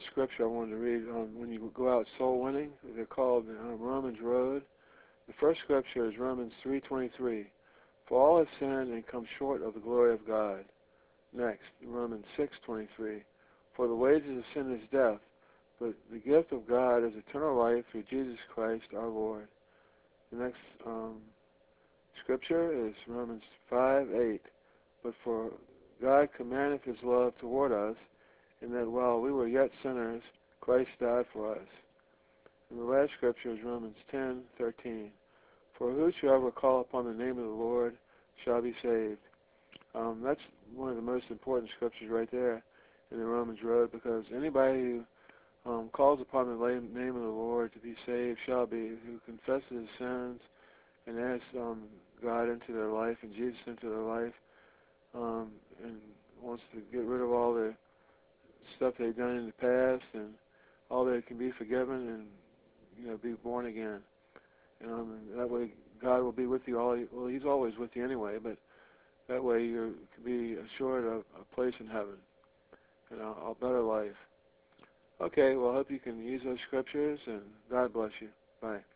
scripture I wanted to read. When you go out soul winning, they're called Romans Road. The first scripture is Romans 3:23. For all have sinned and come short of the glory of God. Next, Romans 6:23. For the wages of sin is death, but the gift of God is eternal life through Jesus Christ our Lord. The next scripture is Romans 5:8. But for God commandeth his love toward us, in that while we were yet sinners, Christ died for us. And the last scripture is Romans 10:13. For whosoever call upon the name of the Lord shall be saved. That's one of the most important scriptures right there in the Romans Road, because anybody who calls upon the name of the Lord to be saved shall be, who confesses his sins and asks God into their life and Jesus into their life, and wants to get rid of all the stuff they've done in the past and all that can be forgiven and be born again. And that way God will be with you well, he's always with you anyway, but that way you can be assured of a place in heaven and a better life. Okay, well, I hope you can use those scriptures, and God bless you. Bye.